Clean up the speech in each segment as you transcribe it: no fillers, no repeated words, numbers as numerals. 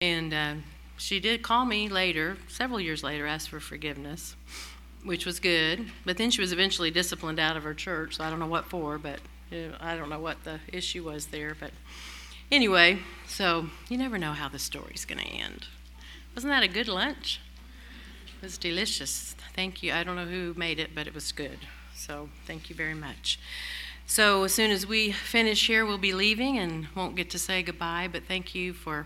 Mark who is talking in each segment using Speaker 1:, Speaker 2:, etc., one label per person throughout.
Speaker 1: And she did call me later, several years later, ask for forgiveness, which was good. But then she was eventually disciplined out of her church, so I don't know what for, but I don't know what the issue was there. But anyway, so you never know how the story's going to end. Wasn't that a good lunch? It was delicious. Thank you. I don't know who made it, but it was good. So thank you very much. So as soon as we finish here, we'll be leaving and won't get to say goodbye, but thank you for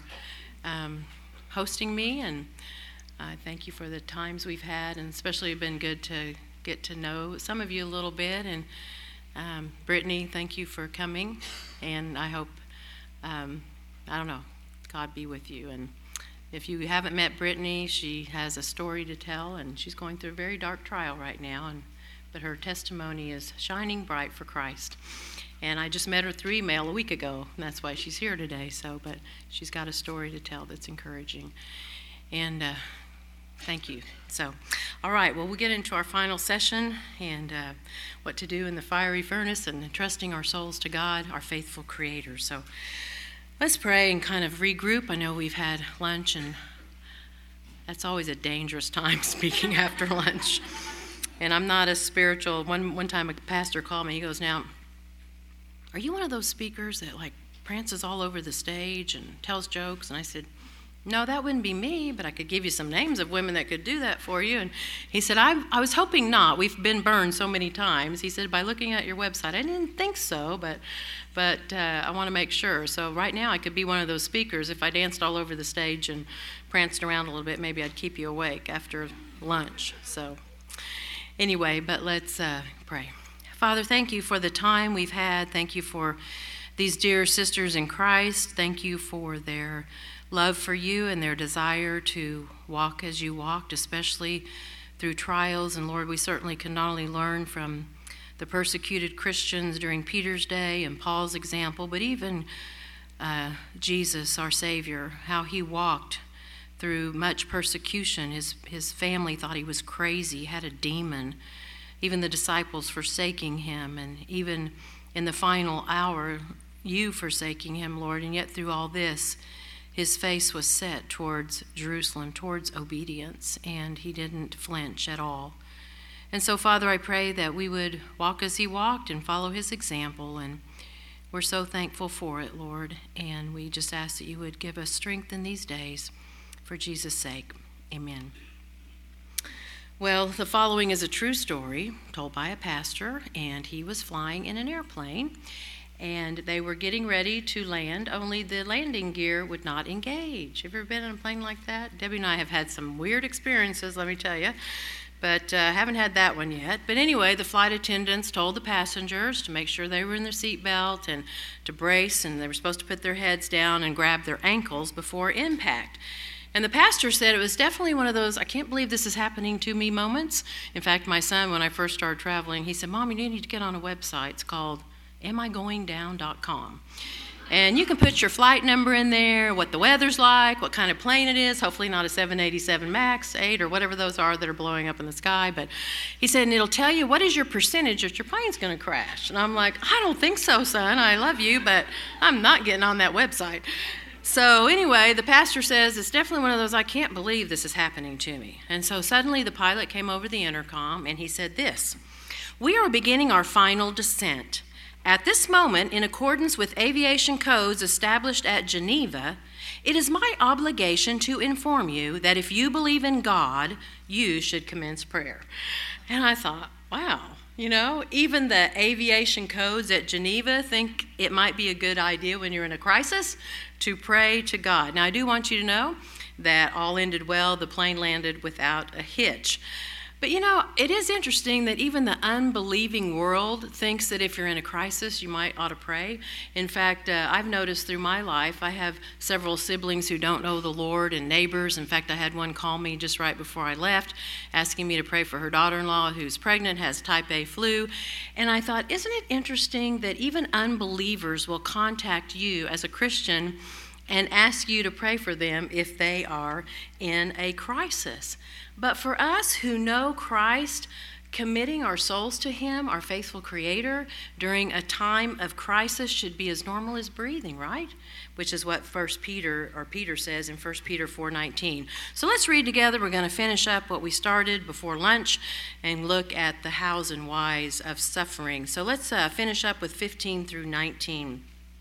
Speaker 1: hosting me, and thank you for the times we've had, and especially been good to get to know some of you a little bit. And Brittany, thank you for coming, and I hope, I don't know, God be with you. And if you haven't met Brittany, she has a story to tell, and she's going through a very dark trial right now, but her testimony is shining bright for Christ. And I just met her through email a week ago, and that's why she's here today. But she's got a story to tell that's encouraging. And thank you. So, all right, well, we'll get into our final session and what to do in the fiery furnace and trusting our souls to God, our faithful Creator. So let's pray and kind of regroup. I know we've had lunch, and that's always a dangerous time, speaking after lunch. And I'm not as spiritual. One time a pastor called me. He goes, "Now, are you one of those speakers that like prances all over the stage and tells jokes?" And I said, "No, that wouldn't be me, but I could give you some names of women that could do that for you." And he said, I was hoping not. We've been burned so many times. He said, "By looking at your website, I didn't think so, but I want to make sure. So right now I could be one of those speakers. If I danced all over the stage and pranced around a little bit, maybe I'd keep you awake after lunch." So anyway, but let's pray. Father, thank you for the time we've had. Thank you for these dear sisters in Christ. Thank you for their love for you and their desire to walk as you walked, especially through trials. And Lord, we certainly can not only learn from the persecuted Christians during Peter's day and Paul's example, but even Jesus, our Savior, how he walked through much persecution. His family thought he was crazy, had a demon. Even the disciples forsaking him, and even in the final hour, you forsaking him, Lord. And yet through all this, his face was set towards Jerusalem, towards obedience, and he didn't flinch at all. And so, Father, I pray that we would walk as he walked and follow his example, and we're so thankful for it, Lord. And we just ask that you would give us strength in these days. For Jesus' sake, amen. Well, the following is a true story told by a pastor, and he was flying in an airplane, and they were getting ready to land, only the landing gear would not engage. Have you ever been on a plane like that? Debbie and I have had some weird experiences, let me tell you, but haven't had that one yet. But anyway, the flight attendants told the passengers to make sure they were in their seatbelt and to brace, and they were supposed to put their heads down and grab their ankles before impact. And the pastor said it was definitely one of those, "I can't believe this is happening to me" moments. In fact, my son, when I first started traveling, he said, "Mom, you need to get on a website. It's called amigoingdown.com. And you can put your flight number in there, what the weather's like, what kind of plane it is, hopefully not a 787 MAX 8 or whatever those are that are blowing up in the sky." But he said, and it'll tell you what is your percentage that your plane's going to crash. And I'm like, "I don't think so, son. I love you, but I'm not getting on that website." So anyway, the pastor says, it's definitely one of those, "I can't believe this is happening to me." And so suddenly the pilot came over the intercom and he said this: "We are beginning our final descent. At this moment, in accordance with aviation codes established at Geneva, it is my obligation to inform you that if you believe in God, you should commence prayer." And I thought, wow. You know, even the aviation codes at Geneva think it might be a good idea when you're in a crisis to pray to God. Now, I do want you to know that all ended well. The plane landed without a hitch. But, you know, it is interesting that even the unbelieving world thinks that if you're in a crisis, you might ought to pray. In fact, I've noticed through my life, I have several siblings who don't know the Lord and neighbors. In fact, I had one call me just right before I left, asking me to pray for her daughter-in-law who's pregnant, has type A flu. And I thought, isn't it interesting that even unbelievers will contact you as a Christian and ask you to pray for them if they are in a crisis? But for us who know Christ, committing our souls to Him, our faithful Creator, during a time of crisis should be as normal as breathing, right? Which is what Peter says in 1 Peter 4:19. So let's read together. We're going to finish up what we started before lunch and look at the hows and whys of suffering. So let's finish up with 15 through 19.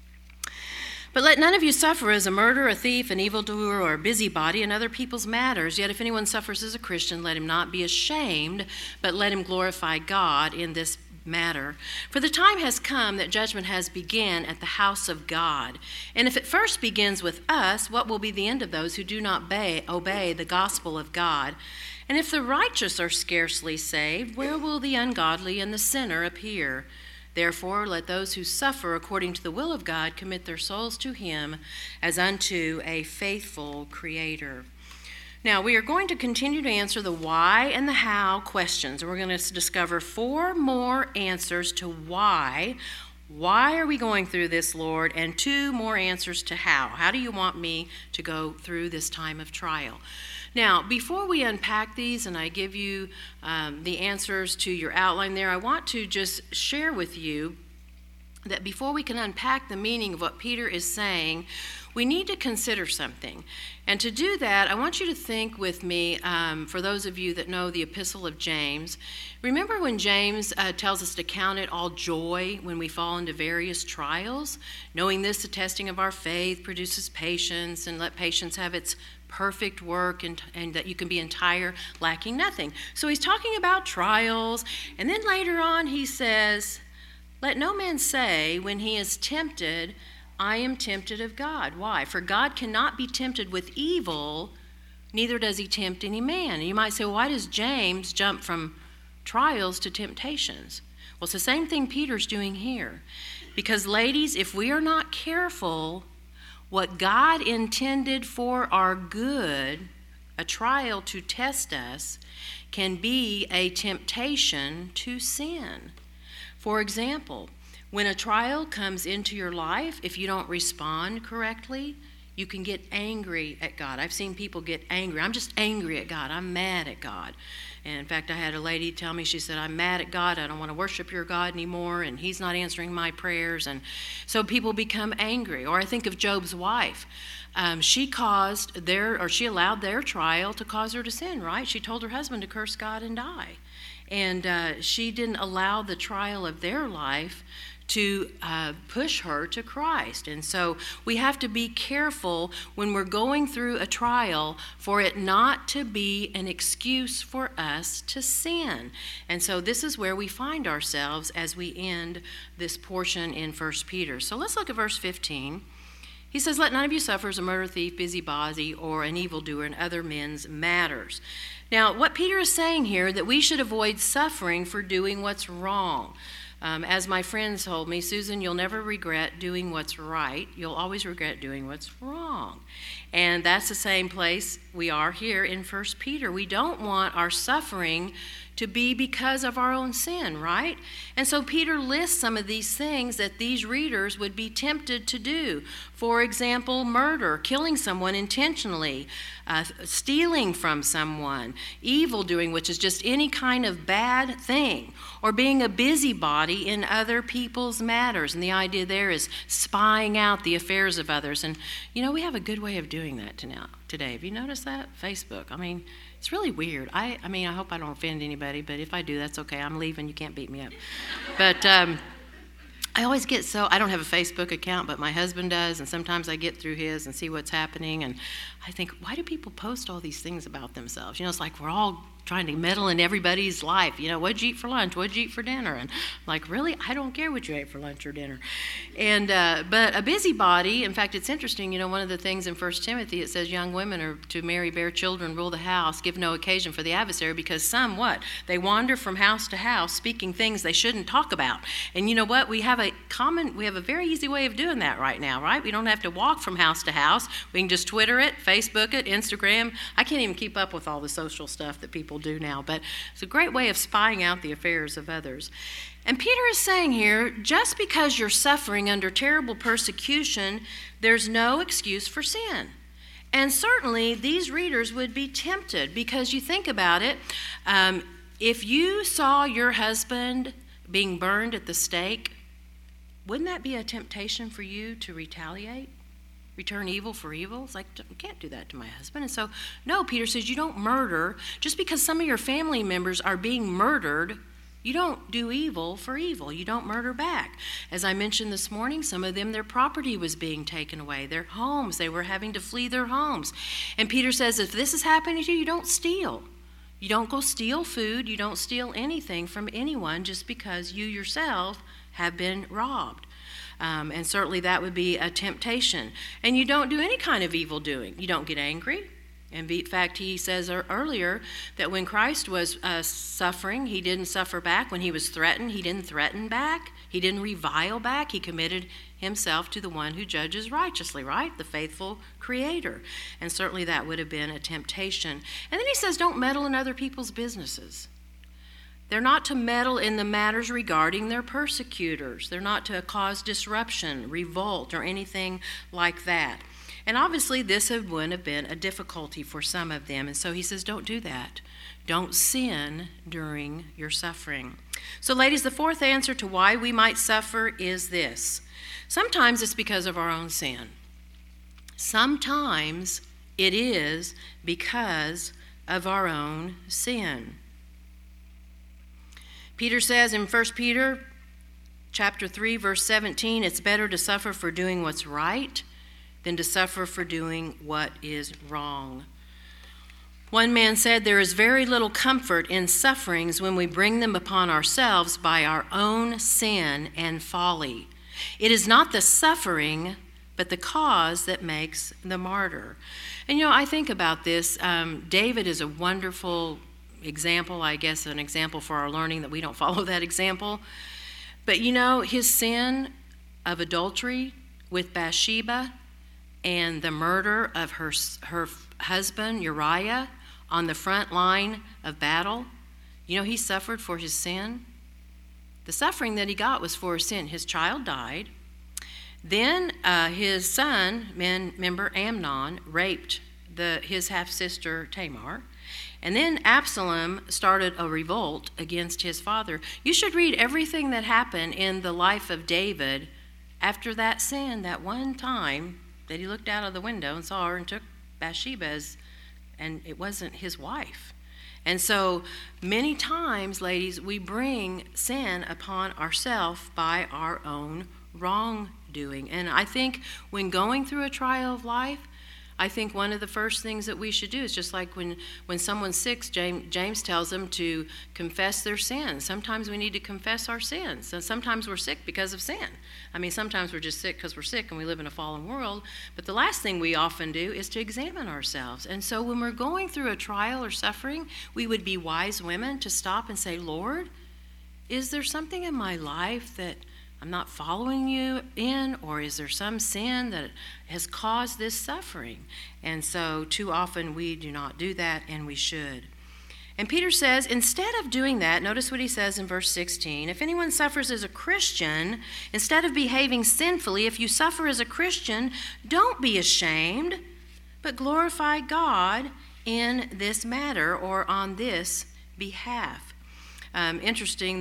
Speaker 1: But let none of you suffer as a murderer, a thief, an evildoer, or a busybody in other people's matters. Yet if anyone suffers as a Christian, let him not be ashamed, but let him glorify God in this matter. For the time has come that judgment has begun at the house of God. And if it first begins with us, what will be the end of those who do not obey the gospel of God? And if the righteous are scarcely saved, where will the ungodly and the sinner appear? Therefore, let those who suffer according to the will of God commit their souls to Him as unto a faithful Creator. Now, we are going to continue to answer the why and the how questions. And we're going to discover 4 more answers to why. Why are we going through this, Lord? And 2 more answers to how. How do you want me to go through this time of trial? Now, before we unpack these and I give you the answers to your outline there, I want to just share with you that before we can unpack the meaning of what Peter is saying, we need to consider something. And to do that, I want you to think with me, for those of you that know the Epistle of James, remember when James tells us to count it all joy when we fall into various trials? Knowing this, the testing of our faith produces patience, and let patience have its perfect work, and that you can be entire, lacking nothing. So he's talking about trials, and then later on he says, let no man say when he is tempted, I am tempted of God. Why? For God cannot be tempted with evil, neither does he tempt any man. And you might say, well, why does James jump from trials to temptations? Well, it's the same thing Peter's doing here. Because, ladies, if we are not careful, what God intended for our good, a trial to test us, can be a temptation to sin. For example, when a trial comes into your life, if you don't respond correctly, you can get angry at God. I've seen people get angry. I'm just angry at God. I'm mad at God. And in fact, I had a lady tell me, she said, I'm mad at God. I don't want to worship your God anymore, and He's not answering my prayers. And so people become angry. Or I think of Job's wife. She allowed their trial to cause her to sin, right? She told her husband to curse God and die. And she didn't allow the trial of their life to push her to Christ. And so we have to be careful when we're going through a trial for it not to be an excuse for us to sin. And so this is where we find ourselves as we end this portion in 1 Peter. So let's look at verse 15. He says, let none of you suffer as a murderer, thief, busybody, or an evildoer in other men's matters. Now, what Peter is saying here, that we should avoid suffering for doing what's wrong. As my friends told me, Susan, you'll never regret doing what's right. You'll always regret doing what's wrong. And that's the same place we are here in 1 Peter. We don't want our suffering to be because of our own sin, right? And so Peter lists some of these things that these readers would be tempted to do. For example, murder, killing someone intentionally, stealing from someone, evildoing, which is just any kind of bad thing, or being a busybody in other people's matters. And the idea there is spying out the affairs of others. And, we have a good way of doing that today. Have you noticed that? Facebook. It's really weird. I hope I don't offend anybody, but if I do, that's okay. I'm leaving. You can't beat me up. But I always get I don't have a Facebook account, but my husband does, and sometimes I get through his and see what's happening, and I think, why do people post all these things about themselves? It's like we're all trying to meddle in everybody's life. What'd you eat for lunch? What'd you eat for dinner? And I'm like, really? I don't care what you ate for lunch or dinner. And but a busybody, in fact, it's interesting, one of the things in 1 Timothy, it says young women are to marry, bear children, rule the house, give no occasion for the adversary, because some, they wander from house to house speaking things they shouldn't talk about. And you know what? We have a very easy way of doing that right now, right? We don't have to walk from house to house. We can just Twitter it, Facebook it, Instagram. I can't even keep up with all the social stuff that people do now, but it's a great way of spying out the affairs of others. And Peter is saying here, just because you're suffering under terrible persecution, there's no excuse for sin. And certainly these readers would be tempted, because you think about it, if you saw your husband being burned at the stake, wouldn't that be a temptation for you to retaliate? Return evil for evil? It's like, you can't do that to my husband. And so, no, Peter says you don't murder. Just because some of your family members are being murdered, you don't do evil for evil. You don't murder back. As I mentioned this morning, some of them, their property was being taken away, their homes. They were having to flee their homes. And Peter says, if this is happening to you, you don't steal. You don't go steal food. You don't steal anything from anyone just because you yourself have been robbed. And certainly that would be a temptation. And you don't do any kind of evil doing. You don't get angry. And in fact, he says earlier that when Christ was suffering, he didn't suffer back. When he was threatened, he didn't threaten back. He didn't revile back. He committed himself to the one who judges righteously, right? The faithful Creator. And certainly that would have been a temptation. And then he says, don't meddle in other people's businesses. They're not to meddle in the matters regarding their persecutors. They're not to cause disruption, revolt, or anything like that. And obviously this would have been a difficulty for some of them. And so he says, don't do that. Don't sin during your suffering. So ladies, the fourth answer to why we might suffer is this. Sometimes it's because of our own sin. Sometimes it is because of our own sin. Peter says in 1 Peter chapter 3, verse 17, it's better to suffer for doing what's right than to suffer for doing what is wrong. One man said, there is very little comfort in sufferings when we bring them upon ourselves by our own sin and folly. It is not the suffering, but the cause that makes the martyr. And I think about this. David is a wonderful example, I guess, an example for our learning that we don't follow that example. But his sin of adultery with Bathsheba and the murder of her husband Uriah on the front line of battle, he suffered for his sin. The suffering that he got was for his sin. His child died. Then his son, remember Amnon, raped his half-sister Tamar. And then Absalom started a revolt against his father. You should read everything that happened in the life of David after that sin, that one time that he looked out of the window and saw her and took Bathsheba and it wasn't his wife. And so many times, ladies, we bring sin upon ourselves by our own wrongdoing. And I think when going through a trial of life, I think one of the first things that we should do is just like when someone's sick, James tells them to confess their sins. Sometimes we need to confess our sins. And sometimes we're sick because of sin. Sometimes we're just sick because we're sick and we live in a fallen world. But the last thing we often do is to examine ourselves. And so when we're going through a trial or suffering, we would be wise women to stop and say, Lord, is there something in my life that I'm not following you in, or is there some sin that has caused this suffering? And so too often we do not do that, and we should. And Peter says, instead of doing that, notice what he says in verse 16, if anyone suffers as a Christian, instead of behaving sinfully, if you suffer as a Christian, don't be ashamed, but glorify God in this matter or on this behalf. Interesting,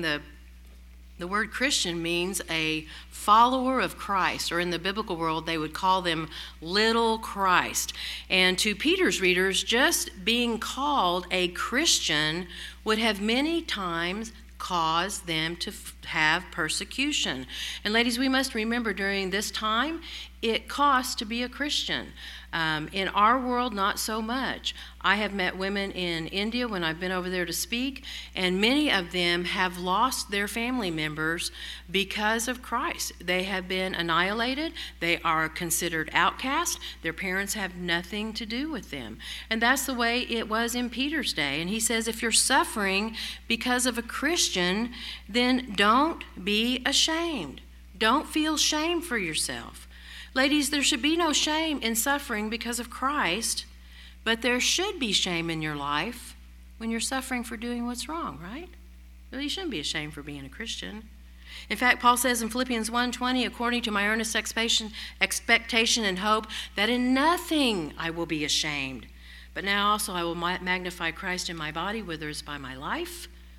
Speaker 1: the word Christian means a follower of Christ, or in the biblical world, they would call them little Christ. And to Peter's readers, just being called a Christian would have many times caused them to have persecution. And ladies, we must remember during this time, it costs to be a Christian. In our world, not so much. I have met women in India when I've been over there to speak, and many of them have lost their family members because of Christ. They have been annihilated. They are considered outcast. Their parents have nothing to do with them. And that's the way it was in Peter's day. And he says, if you're suffering because of a Christian, then don't be ashamed. Don't feel shame for yourself. Ladies, there should be no shame in suffering because of Christ, but there should be shame in your life when you're suffering for doing what's wrong, right? Well, you shouldn't be ashamed for being a Christian. In fact, Paul says in Philippians 1:20, according to my earnest expectation and hope, that in nothing I will be ashamed. But now also I will magnify Christ in my body, whether it's by my life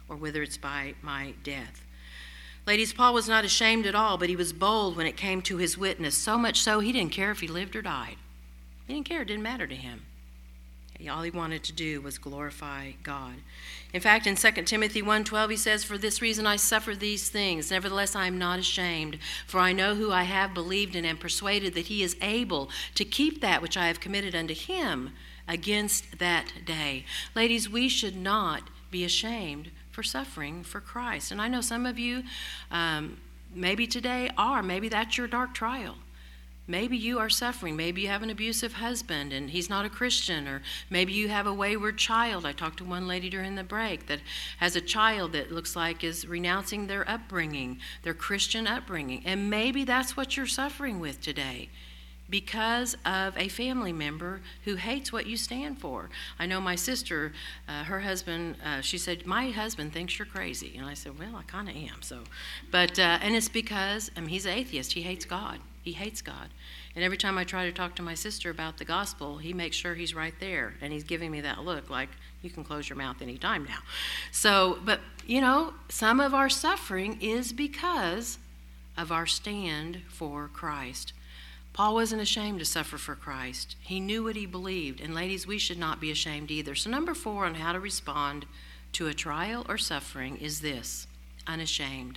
Speaker 1: or whether it's by my death. Ladies, Paul was not ashamed at all, but he was bold when it came to his witness, so much so he didn't care if he lived or died. He didn't care. It didn't matter to him. All he wanted to do was glorify God. In fact, in 2 Timothy 1:12, he says, "For this reason I suffer these things. Nevertheless, I am not ashamed, for I know who I have believed and am persuaded that he is able to keep that which I have committed unto him against that day." Ladies, we should not be ashamed for suffering for Christ. And I know some of you maybe today are. Maybe that's your dark trial. Maybe you are suffering. Maybe you have an abusive husband and he's not a Christian, or maybe you have a wayward child. I talked to one lady during the break that has a child that looks like is renouncing their upbringing, their Christian upbringing. And maybe that's what you're suffering with today because of a family member who hates what you stand for. I know my sister, her husband, she said, "My husband thinks you're crazy." And I said, "Well, I kind of am." And it's because he's an atheist. He hates God. He hates God. And every time I try to talk to my sister about the gospel, he makes sure he's right there. And he's giving me that look like, you can close your mouth any time now. But some of our suffering is because of our stand for Christ. Paul wasn't ashamed to suffer for Christ. He knew what he believed. And ladies, we should not be ashamed either. So number 4 on how to respond to a trial or suffering is this: unashamed.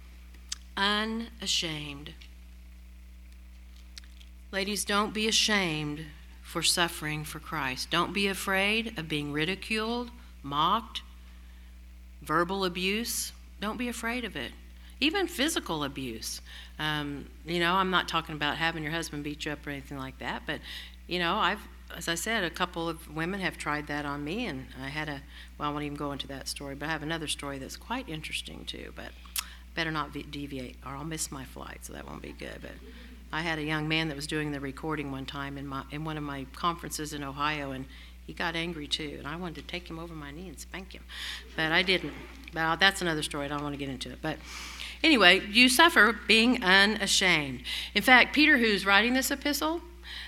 Speaker 1: Unashamed. Ladies, don't be ashamed for suffering for Christ. Don't be afraid of being ridiculed, mocked, verbal abuse. Don't be afraid of it. Even physical abuse. I'm not talking about having your husband beat you up or anything like that, but, as I said, a couple of women have tried that on me, and I won't even go into that story, but I have another story that's quite interesting too, but better not deviate or I'll miss my flight, so that won't be good. But I had a young man that was doing the recording one time in one of my conferences in Ohio, and he got angry too, and I wanted to take him over my knee and spank him, but I didn't. But that's another story. I don't want to get into it. But anyway, you suffer being unashamed. In fact, Peter, who's writing this epistle,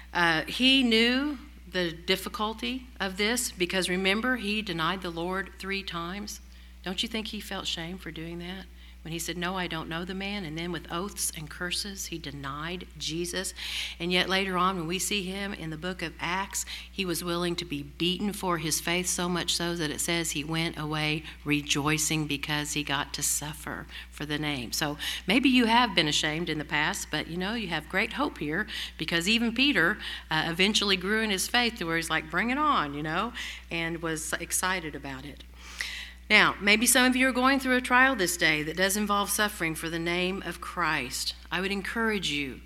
Speaker 1: he knew the difficulty of this because, remember, he denied the Lord 3 times. Don't you think he felt shame for doing that? When he said, "No, I don't know the man," and then with oaths and curses, he denied Jesus. And yet later on, when we see him in the book of Acts, he was willing to be beaten for his faith, so much so that it says he went away rejoicing because he got to suffer for the name. So maybe you have been ashamed in the past, but you have great hope here, because even Peter eventually grew in his faith to where he's like, "Bring it on," and was excited about it. Now, maybe some of you are going through a trial this day that does involve suffering for the name of Christ. I would encourage you,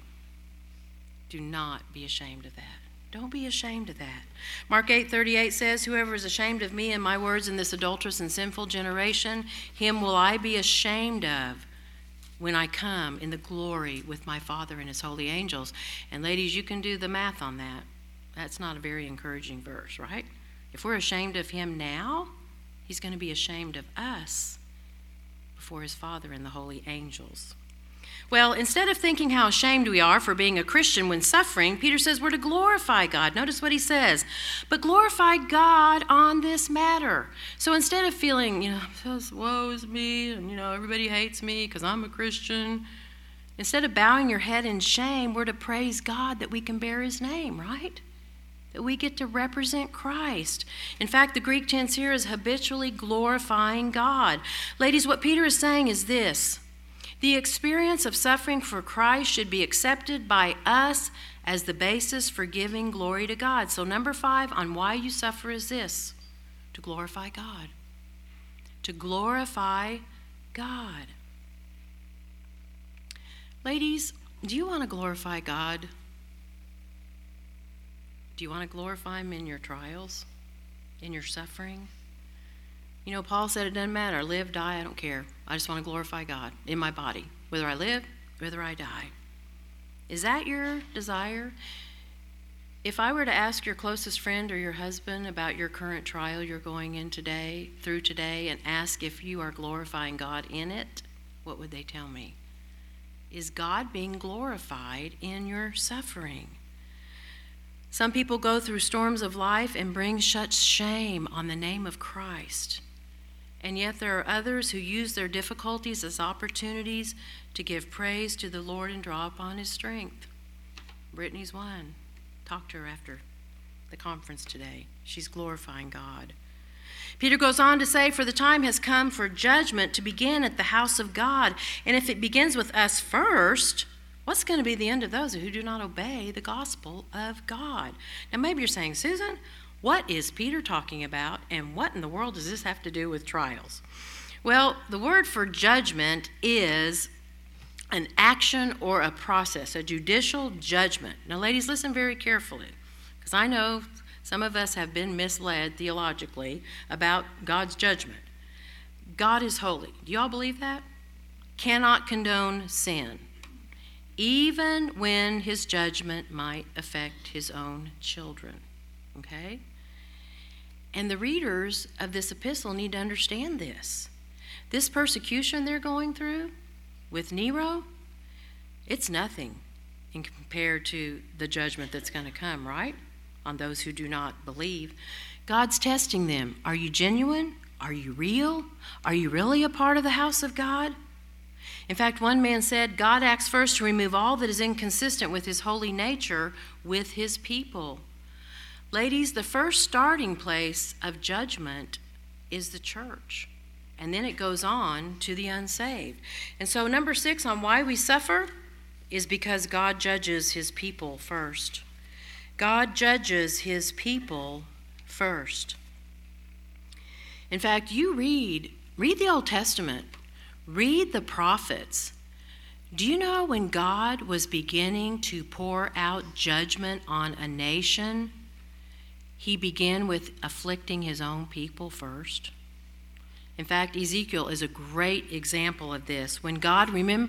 Speaker 1: do not be ashamed of that. Don't be ashamed of that. Mark 8:38 says, "Whoever is ashamed of me and my words in this adulterous and sinful generation, him will I be ashamed of when I come in the glory with my Father and his holy angels." And ladies, you can do the math on that. That's not a very encouraging verse, right? If we're ashamed of him now, he's going to be ashamed of us before his Father and the holy angels. Well, instead of thinking how ashamed we are for being a Christian when suffering, Peter says we're to glorify God. Notice what he says. But glorify God on this matter. So instead of feeling, woe is me, and, everybody hates me because I'm a Christian, instead of bowing your head in shame, we're to praise God that we can bear his name, right? That we get to represent Christ. In fact, the Greek tense here is habitually glorifying God. Ladies, what Peter is saying is this: the experience of suffering for Christ should be accepted by us as the basis for giving glory to God. So number 5 on why you suffer is this: to glorify God. To glorify God. Ladies, do you want to glorify God? Do you want to glorify him in your trials, in your suffering? Paul said it doesn't matter. Live, die, I don't care. I just want to glorify God in my body, whether I live, whether I die. Is that your desire? If I were to ask your closest friend or your husband about your current trial you're going in through today, and ask if you are glorifying God in it, what would they tell me? Is God being glorified in your suffering? Some people go through storms of life and bring such shame on the name of Christ. And yet there are others who use their difficulties as opportunities to give praise to the Lord and draw upon his strength. Brittany's one. Talk to her after the conference today. She's glorifying God. Peter goes on to say, for the time has come for judgment to begin at the house of God. And if it begins with us first, what's going to be the end of those who do not obey the gospel of God? Now maybe you're saying, Susan, what is Peter talking about, and what in the world does this have to do with trials? Well, the word for judgment is an action or a process, a judicial judgment. Now, ladies, listen very carefully, because I know some of us have been misled theologically about God's judgment. God is holy. Do y'all believe that? Cannot condone sin, even when his judgment might affect his own children. Okay? And the readers of this epistle need to understand this. This persecution they're going through with Nero, it's nothing in compared to the judgment that's going to come, right? On those who do not believe. God's testing them. Are you genuine? Are you real? Are you really a part of the house of God? In fact, one man said, God acts first to remove all that is inconsistent with his holy nature with his people. Ladies, the first starting place of judgment is the church. And then it goes on to the unsaved. And so number 6 on why we suffer is because God judges his people first. God judges his people first. In fact, you read the Old Testament, read the prophets. Do you know when God was beginning to pour out judgment on a nation, he began with afflicting his own people first? In fact, Ezekiel is a great example of this. When God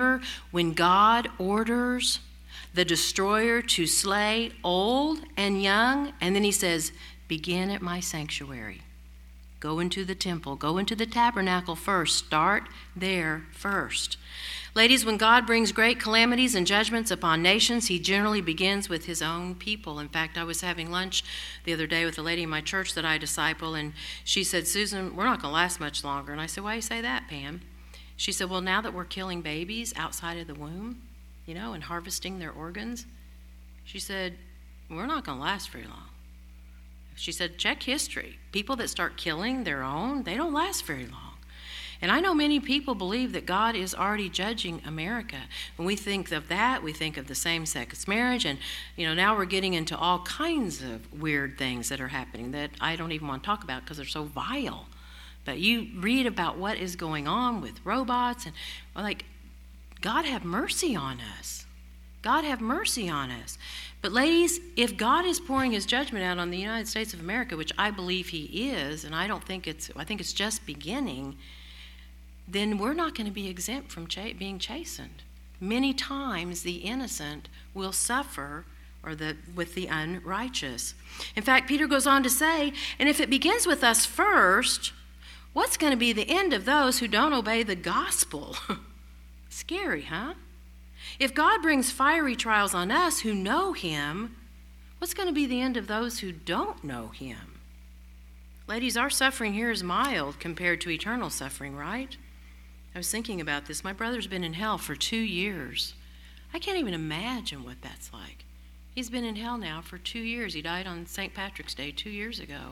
Speaker 1: orders the destroyer to slay old and young, and then he says, begin at my sanctuary. Go into the temple, go into the tabernacle first. Start there first. Ladies, when God brings great calamities and judgments upon nations, he generally begins with his own people. In fact, I was having lunch the other day with a lady in my church that I disciple, and she said, Susan, we're not going to last much longer. And I said, why do you say that, Pam? She said, well, now that we're killing babies outside of the womb, and harvesting their organs, she said, we're not going to last very long. She said, check history. People that start killing their own, they don't last very long. And I know many people believe that God is already judging America. When we think of that, we think of the same-sex marriage, and now we're getting into all kinds of weird things that are happening that I don't even want to talk about because they're so vile. But you read about what is going on with robots, and God have mercy on us. God have mercy on us. But ladies, if God is pouring his judgment out on the United States of America, which I believe he is, and I think it's just beginning, then we're not going to be exempt from being chastened. Many times the innocent will suffer with the unrighteous. In fact, Peter goes on to say, and if it begins with us first, what's going to be the end of those who don't obey the gospel? Scary, huh? If God brings fiery trials on us who know him, what's going to be the end of those who don't know him? Ladies, our suffering here is mild compared to eternal suffering, right? I was thinking about this. My brother's been in hell for 2 years. I can't even imagine what that's like. He's been in hell now for 2 years. He died on St. Patrick's Day 2 years ago.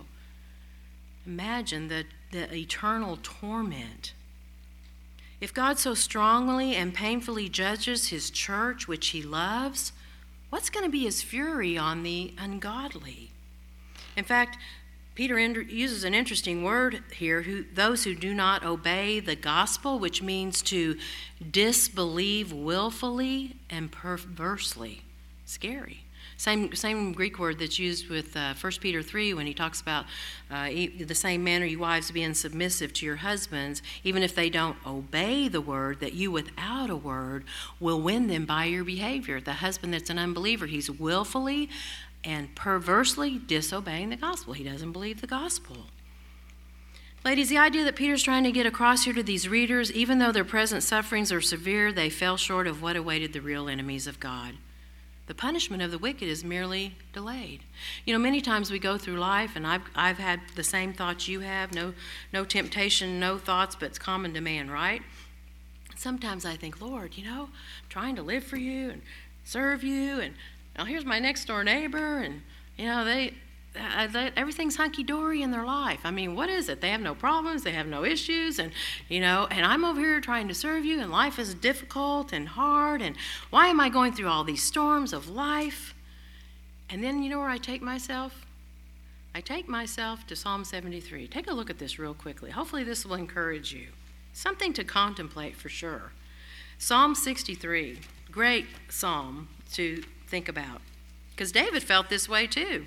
Speaker 1: Imagine the eternal torment. If God so strongly and painfully judges his church, which he loves, what's going to be his fury on the ungodly? In fact, Peter uses an interesting word here, those who do not obey the gospel, which means to disbelieve willfully and perversely. Scary. Same Greek word that's used with 1 Peter 3 when he talks about the same manner you wives being submissive to your husbands, even if they don't obey the word, that you without a word will win them by your behavior. The husband that's an unbeliever, he's willfully and perversely disobeying the gospel. He doesn't believe the gospel. Ladies, the idea that Peter's trying to get across here to these readers, even though their present sufferings are severe, they fell short of what awaited the real enemies of God. The punishment of the wicked is merely delayed. Many times we go through life, and I've had the same thoughts you have. No temptation, no thoughts, but it's common to man, right? Sometimes I think, Lord, I'm trying to live for you and serve you, and now here's my next door neighbor, and everything's hunky-dory in their life. I mean, what is it? They have no problems, they have no issues, and I'm over here trying to serve you, and life is difficult and hard, and why am I going through all these storms of life? And then you know where I take myself? I take myself to Psalm 73. Take a look at this real quickly. Hopefully this will encourage you. Something to contemplate for sure. Psalm 63, great psalm to think about, because David felt this way too.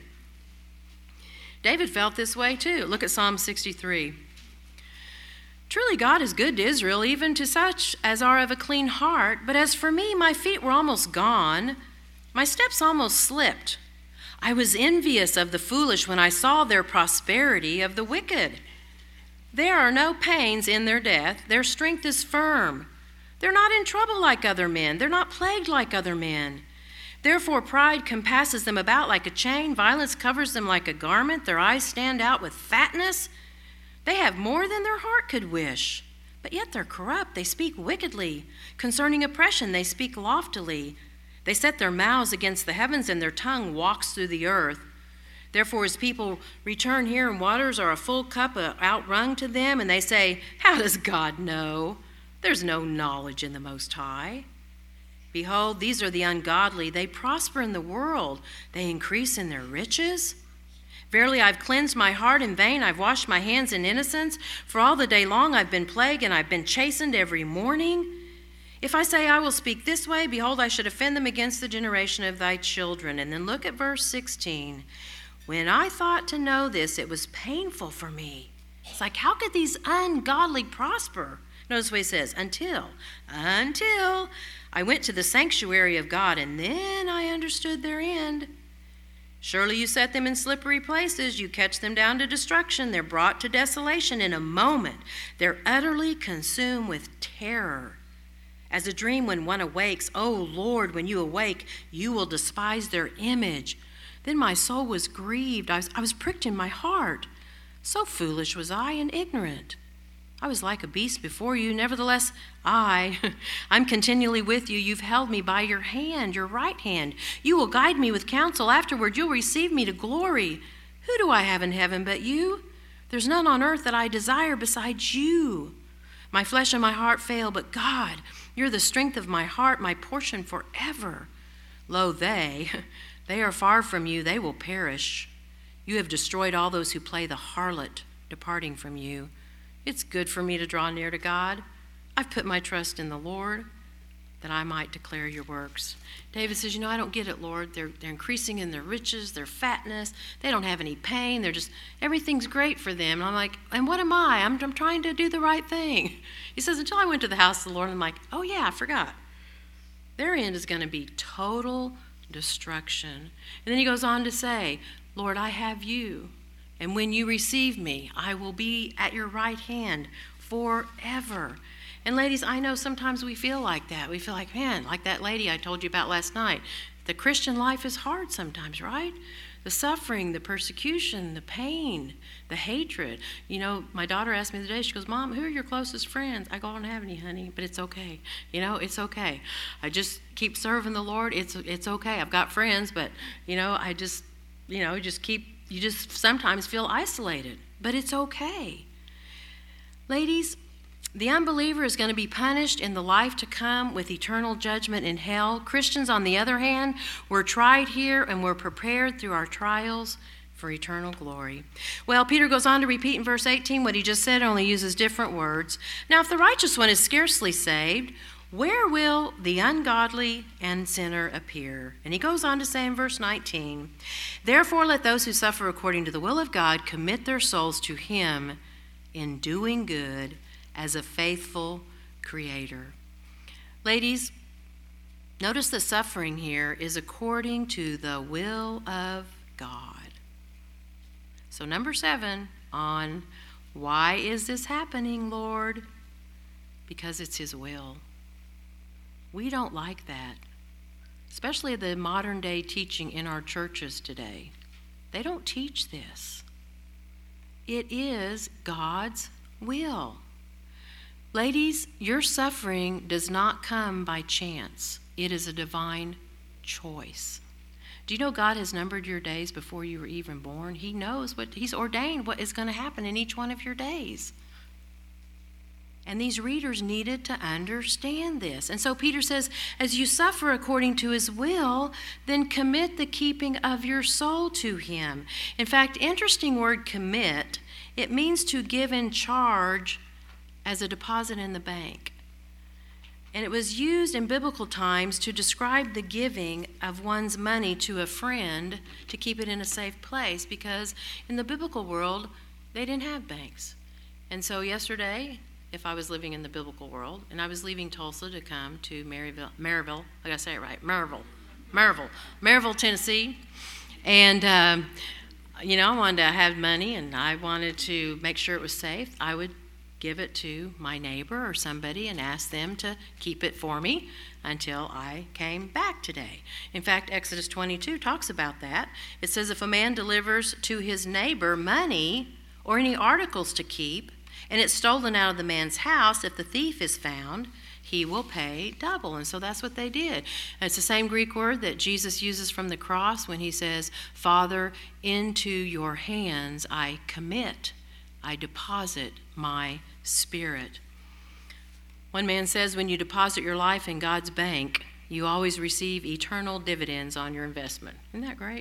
Speaker 1: Look at Psalm 63. Truly God is good to Israel, even to such as are of a clean heart. But as for me, my feet were almost gone. My steps almost slipped. I was envious of the foolish when I saw their prosperity of the wicked. There are no pains in their death. Their strength is firm. They're not in trouble like other men. They're not plagued like other men. Therefore, pride compasses them about like a chain. Violence covers them like a garment. Their eyes stand out with fatness. They have more than their heart could wish. But yet they're corrupt. They speak wickedly. Concerning oppression, they speak loftily. They set their mouths against the heavens, and their tongue walks through the earth. Therefore, as people return here, and waters are a full cup outrung to them, and they say, how does God know? There's no knowledge in the Most High. Behold, these are the ungodly. They prosper in the world. They increase in their riches. Verily, I've cleansed my heart in vain. I've washed my hands in innocence. For all the day long I've been plagued, and I've been chastened every morning. If I say I will speak this way, behold, I should offend them against the generation of thy children. And then look at verse 16. When I thought to know this, it was painful for me. It's like, how could these ungodly prosper? Notice what he says, until I went to the sanctuary of God, and then I understood their end. Surely you set them in slippery places. You catch them down to destruction. They're brought to desolation in a moment. They're utterly consumed with terror. As a dream when one awakes, O Lord, when you awake, you will despise their image. Then my soul was grieved. I was pricked in my heart. So foolish was I and ignorant. I was like a beast before you. Nevertheless, I'm continually with you. You've held me by your hand, your right hand. You will guide me with counsel. Afterward, you'll receive me to glory. Who do I have in heaven but you? There's none on earth that I desire besides you. My flesh and my heart fail, but God, you're the strength of my heart, my portion forever. Lo, they are far from you. They will perish. You have destroyed all those who play the harlot, departing from you. It's good for me to draw near to God. I've put my trust in the Lord that I might declare your works. David says, I don't get it, Lord. They're increasing in their riches, their fatness. They don't have any pain. Everything's great for them. And I'm like, and what am I? I'm trying to do the right thing. He says, until I went to the house of the Lord, I'm like, oh yeah, I forgot. Their end is going to be total destruction. And then he goes on to say, Lord, I have you. And when you receive me, I will be at your right hand forever. And ladies, I know sometimes we feel like that. We feel like, man, like that lady I told you about last night. The Christian life is hard sometimes, right? The suffering, the persecution, the pain, the hatred. My daughter asked me the other day, she goes, Mom, who are your closest friends? I go, I don't have any, honey, but it's okay. It's okay. I just keep serving the Lord. It's okay. I've got friends, but, I just, you just sometimes feel isolated, but it's okay. Ladies, the unbeliever is going to be punished in the life to come with eternal judgment in hell. Christians, on the other hand, we're tried here and we're prepared through our trials for eternal glory. Well, Peter goes on to repeat in verse 18 what he just said, only uses different words. Now, if the righteous one is scarcely saved, where will the ungodly and sinner appear? And he goes on to say in verse 19, therefore let those who suffer according to the will of God commit their souls to him in doing good as a faithful creator. Ladies, notice the suffering here is according to the will of God. So number 7 on why is this happening, Lord? Because it's his will. We don't like that. especially the modern day teaching in our churches today. They don't teach this. It is God's will. Ladies, your suffering does not come by chance. It is a divine choice. Do you know God has numbered your days before you were even born? He knows He's ordained what is going to happen in each one of your days. And these readers needed to understand this. And so Peter says, as you suffer according to His will, then commit the keeping of your soul to Him. In fact, interesting word commit, it means to give in charge as a deposit in the bank. And it was used in biblical times to describe the giving of one's money to a friend to keep it in a safe place, because in the biblical world, they didn't have banks. And so yesterday, if I was living in the biblical world and I was leaving Tulsa to come to Maryville, I gotta say it right, Maryville, Tennessee, and I wanted to have money and I wanted to make sure it was safe, I would give it to my neighbor or somebody and ask them to keep it for me until I came back today. In fact, Exodus 22 talks about that. It says if a man delivers to his neighbor money or any articles to keep, and it's stolen out of the man's house, if the thief is found, he will pay double. And so that's what they did. And it's the same Greek word that Jesus uses from the cross when he says, Father, into your hands I commit, I deposit my spirit. One man says when you deposit your life in God's bank, you always receive eternal dividends on your investment. Isn't that great?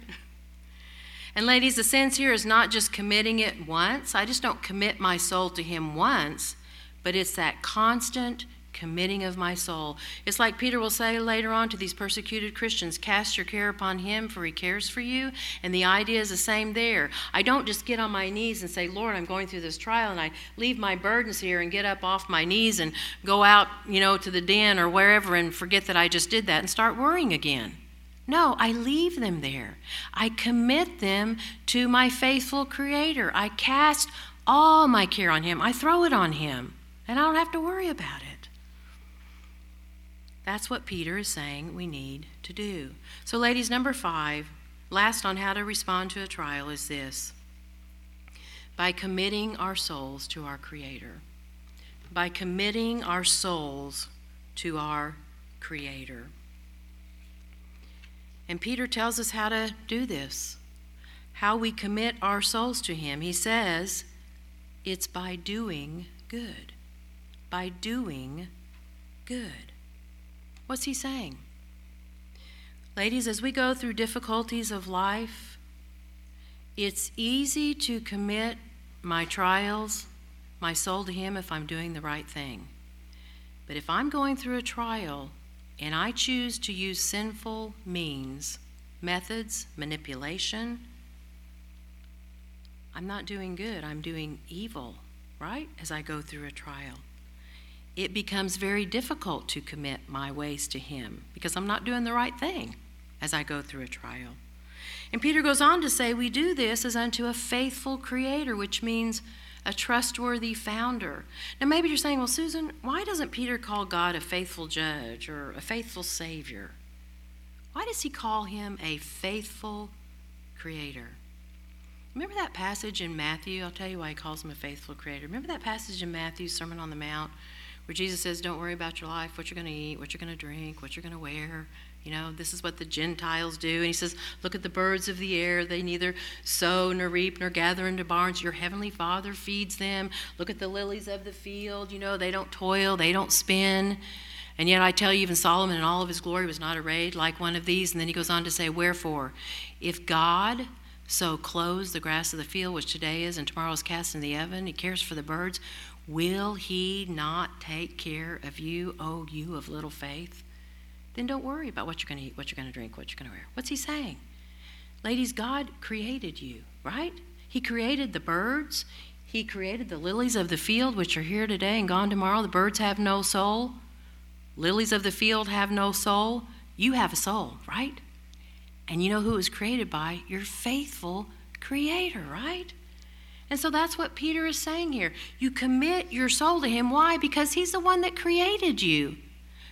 Speaker 1: And ladies, the sense here is not just committing it once. I just don't commit my soul to Him once, but it's that constant committing of my soul. It's like Peter will say later on to these persecuted Christians, cast your care upon Him, for He cares for you. And the idea is the same there. I don't just get on my knees and say, Lord, I'm going through this trial, and I leave my burdens here and get up off my knees and go out, to the den or wherever and forget that I just did that and start worrying again. No, I leave them there. I commit them to my faithful Creator. I cast all my care on Him. I throw it on Him, and I don't have to worry about it. That's what Peter is saying we need to do. So, ladies, number 5, last on how to respond to a trial is this: by committing our souls to our Creator. By committing our souls to our Creator. And Peter tells us how to do this, how we commit our souls to Him. He says it's by doing good. By doing good. What's he saying? Ladies, as we go through difficulties of life, it's easy to commit my trials, my soul to Him if I'm doing the right thing. But if I'm going through a trial and I choose to use sinful means, methods, manipulation, I'm not doing good. I'm doing evil, right, as I go through a trial. It becomes very difficult to commit my ways to Him because I'm not doing the right thing as I go through a trial. And Peter goes on to say we do this as unto a faithful Creator, which means a trustworthy founder. Now maybe you're saying, well, Susan, why doesn't Peter call God a faithful judge or a faithful Savior? Why does he call Him a faithful Creator? Remember that passage in Matthew? I'll tell you why he calls Him a faithful Creator. Remember that passage in Matthew, Sermon on the Mount, where Jesus says, don't worry about your life, what you're going to eat, what you're going to drink, what you're going to wear. This is what the Gentiles do. And He says, look at the birds of the air. They neither sow nor reap nor gather into barns. Your heavenly Father feeds them. Look at the lilies of the field. They don't toil, they don't spin. And yet I tell you, even Solomon in all of his glory was not arrayed like one of these. And then he goes on to say, wherefore, if God so clothes the grass of the field, which today is and tomorrow is cast in the oven, He cares for the birds, will He not take care of you, O you of little faith? Then don't worry about what you're going to eat, what you're going to drink, what you're going to wear. What's He saying? Ladies, God created you, right? He created the birds. He created the lilies of the field, which are here today and gone tomorrow. The birds have no soul. Lilies of the field have no soul. You have a soul, right? And you know who it was created by? Your faithful Creator, right? And so that's what Peter is saying here. You commit your soul to Him. Why? Because He's the one that created you.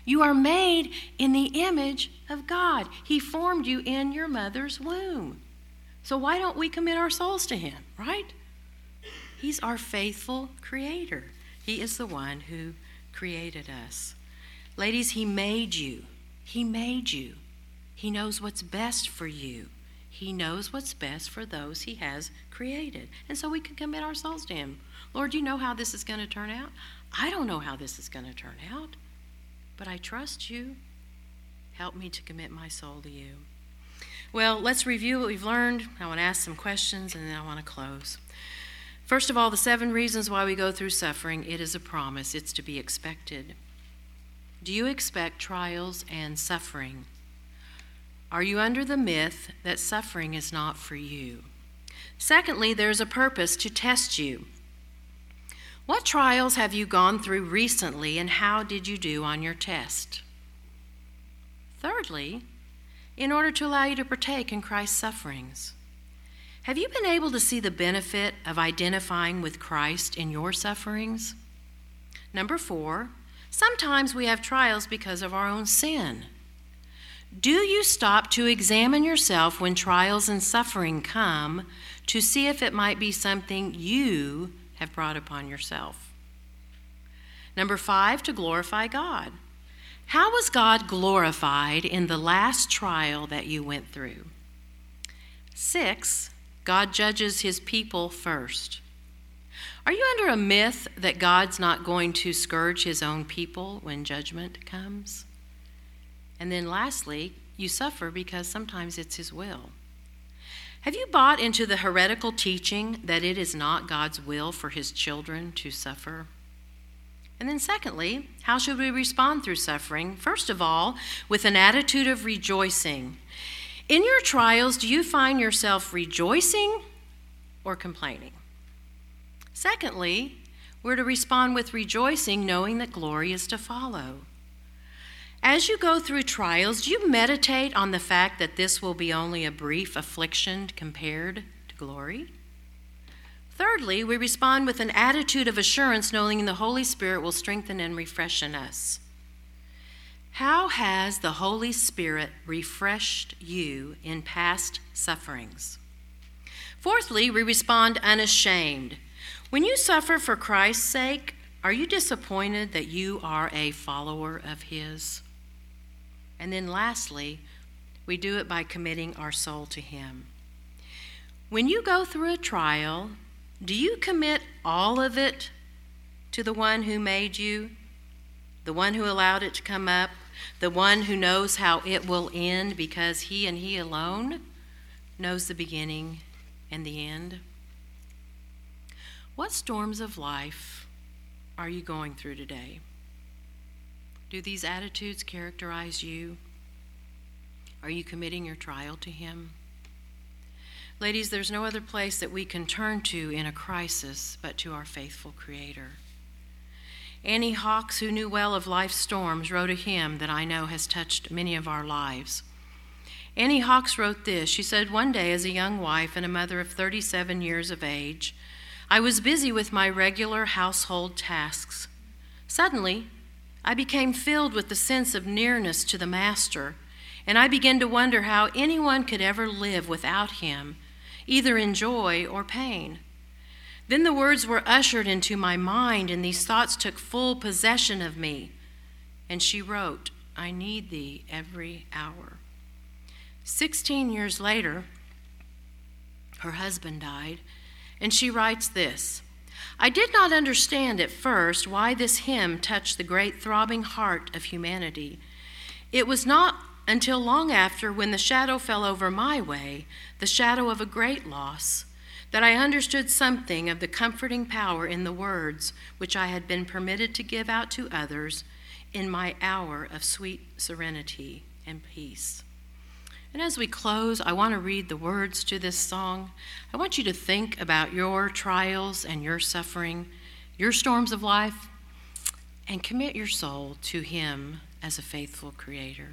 Speaker 1: You are made in the image of God. He formed you in your mother's womb. So why don't we commit our souls to him, right? He's our faithful creator. He is the one who created us. Ladies, he made you. He made you. He knows what's best for you. He knows what's best for those he has created. And so we can commit our souls to him. Lord, you know how this is going to turn out? I don't know how this is going to turn out, but I trust you. Help me to commit my soul to you. Well, let's review what we've learned. I want to ask some questions, and then I want to close. First of all, the 7 reasons why we go through suffering. It is a promise. It's to be expected. Do you expect trials and suffering? Are you under the myth that suffering is not for you? Secondly, there's a purpose to test you. What trials have you gone through recently, and how did you do on your test? Thirdly, in order to allow you to partake in Christ's sufferings, have you been able to see the benefit of identifying with Christ in your sufferings? Number 4, sometimes we have trials because of our own sin. Do you stop to examine yourself when trials and suffering come to see if it might be something you have brought upon yourself? Number 5, to glorify God. How was God glorified in the last trial that you went through? 6, God judges his people first. Are you under a myth that God's not going to scourge his own people when judgment comes? And then lastly, you suffer because sometimes it's his will. Have you bought into the heretical teaching that it is not God's will for his children to suffer? And then secondly, how should we respond through suffering? First of all, with an attitude of rejoicing. In your trials, do you find yourself rejoicing or complaining? Secondly, we're to respond with rejoicing, knowing that glory is to follow. As you go through trials, do you meditate on the fact that this will be only a brief affliction compared to glory? Thirdly, we respond with an attitude of assurance, knowing the Holy Spirit will strengthen and refreshen us. How has the Holy Spirit refreshed you in past sufferings? Fourthly, we respond unashamed. When you suffer for Christ's sake, are you disappointed that you are a follower of his? And then lastly, we do it by committing our soul to him. When you go through a trial, do you commit all of it to the one who made you, the one who allowed it to come up, the one who knows how it will end because he and he alone knows the beginning and the end? What storms of life are you going through today? Do these attitudes characterize you? Are you committing your trial to him? Ladies, there's no other place that we can turn to in a crisis but to our faithful Creator. Annie Hawks, who knew well of life's storms, wrote a hymn that I know has touched many of our lives. Annie Hawks wrote this. She said, "One day as a young wife and a mother of 37 years of age, I was busy with my regular household tasks. Suddenly, I became filled with the sense of nearness to the Master, and I began to wonder how anyone could ever live without him, either in joy or pain. Then the words were ushered into my mind, and these thoughts took full possession of me." And she wrote, "I need thee every hour." 16 years later, her husband died, and she writes this: "I did not understand at first why this hymn touched the great throbbing heart of humanity. It was not until long after, when the shadow fell over my way, the shadow of a great loss, that I understood something of the comforting power in the words which I had been permitted to give out to others in my hour of sweet serenity and peace." And as we close, I want to read the words to this song. I want you to think about your trials and your suffering, your storms of life, and commit your soul to him as a faithful Creator.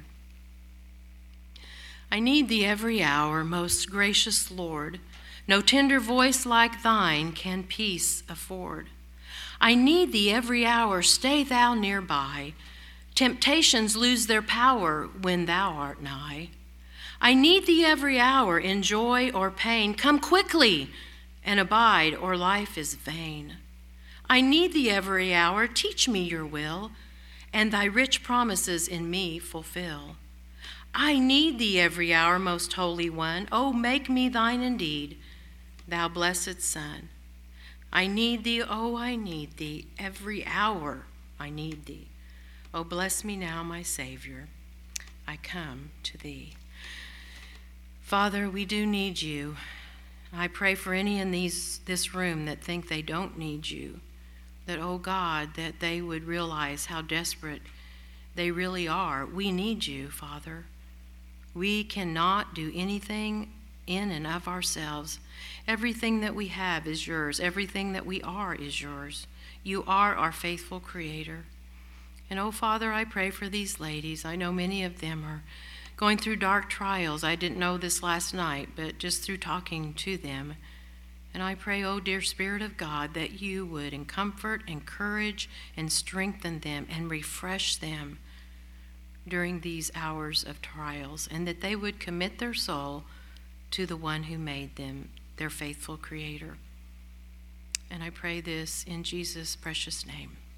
Speaker 1: I need thee every hour, most gracious Lord. No tender voice like thine can peace afford. I need thee every hour, stay thou nearby, Temptations lose their power when thou art nigh. I need thee every hour in joy or pain. Come quickly and abide, or life is vain. I need thee every hour. Teach me your will, and thy rich promises in me fulfill. I need thee every hour, most holy one. Oh, make me thine indeed, thou blessed Son. I need thee, oh, I need thee. Every hour I need thee. Oh, bless me now, my Savior. I come to thee. Father, we do need you. I pray for any in this room that think they don't need you, that, oh God, that they would realize how desperate they really are. We need you, Father. We cannot do anything in and of ourselves. Everything that we have is yours. Everything that we are is yours. You are our faithful Creator. And, oh, Father, I pray for these ladies. I know many of them are going through dark trials. I didn't know this last night, but just through talking to them. And I pray, oh, dear Spirit of God, that you would comfort, encourage, and strengthen them and refresh them during these hours of trials, and that they would commit their soul to the one who made them, their faithful Creator. And I pray this in Jesus' precious name.